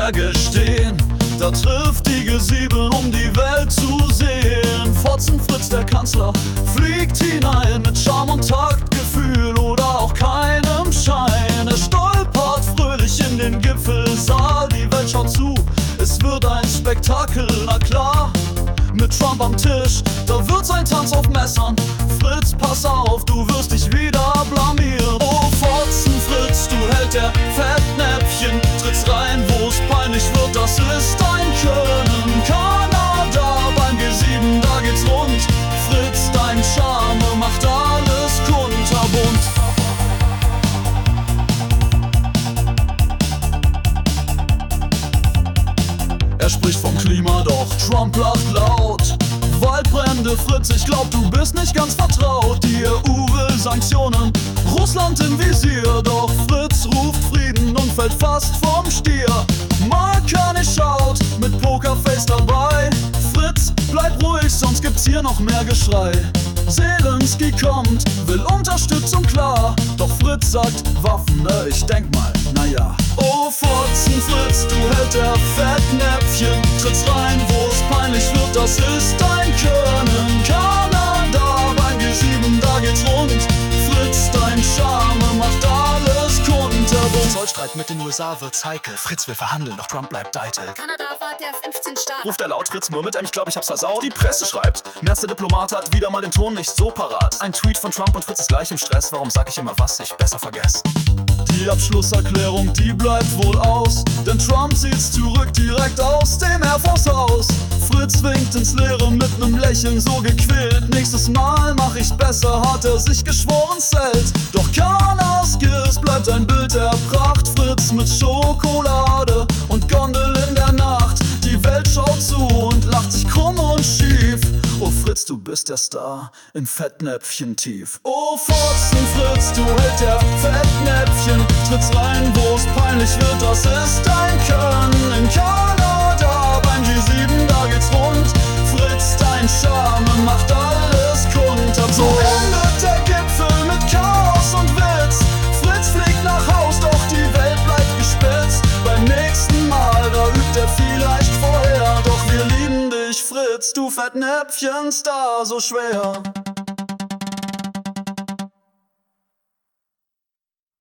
Berge stehen. Da trifft die G7, um die Welt zu sehen. Fotzen Fritz, der Kanzler, fliegt hinein mit Charme und Taktgefühl oder auch keinem Schein. Er stolpert fröhlich in den Gipfelsaal, die Welt schaut zu, es wird ein Spektakel, na klar. Mit Trump am Tisch, da wird's ein Tanz auf Messern. Fritz, pass auf, du wirst dich wieder blamieren. Oh Fotzen Fritz, du Held der Fettnäpfchen, trittst rein, wo's peinlich wird, das ist dein Können. Kanada beim G7, da geht's rund. Fritz, dein Charme macht alles kunterbunt. Er spricht vom Klima, doch Trump lacht laut. Waldbrände, Fritz, ich glaub, du bist nicht ganz vertraut. Die EU will Sanktionen, Russland im Visier. Doch Fritz ruft Frieden und fällt fast vom Stier. Malkani schaut mit Pokerface dabei. Fritz, bleib ruhig, sonst gibt's hier noch mehr Geschrei. Zelensky kommt, will Unterstützung, klar. Doch Fritz sagt, Waffen, ich denk mal, naja. Oh Fotzen Fritz, du Held der Fettnäpfchen, trittst rein, wo es peinlich wird, das ist dein Können. Kanada beim G7, da geht's rund. Fritz, dein Charme macht alles kunterbunt. Zollstreit mit den USA wird's heikel. Fritz will verhandeln, doch Trump bleibt eitel. Kanada war der 15 Staat. Ruft er laut, Fritz murmelt, ich glaub, ich hab's versaut. Die Presse schreibt, Merz, der Diplomat, hat wieder mal den Ton nicht so parat. Ein Tweet von Trump und Fritz ist gleich im Stress. Warum sag ich immer was ich besser vergesse? Die Abschlusserklärung, die bleibt wohl aus, denn Trump sieht's zurück direkt aus dem Air Force Haus. Fritz winkt ins Leere mit nem Lächeln so gequält. Nächstes Mal mach ich's besser, hat er sich geschworen, zählt. Doch Kanaskis bleibt ein Bild der Pracht. Fritz mit Schokolade und Gondel in der Nacht. Die Welt schaut zu und lacht sich krumm und schief. Oh Fritz, du bist der Star in Fettnäpfchen tief. Oh Fotzen Fritz, du Held der Fettnäpfchen, trittst rein, wo's peinlich wird, das ist dein Können. In Kanada beim G7, da geht's rund. Fritz, dein Charme macht alles kunterbunt. So endet der Gipfel mit Chaos und Witz. Fritz fliegt nach Haus, doch die Welt bleibt gespitzt. Beim nächsten Mal, da übt er vielleicht vorher. Doch wir lieben dich, Fritz, du Fettnäpfchen-Star, so schwer.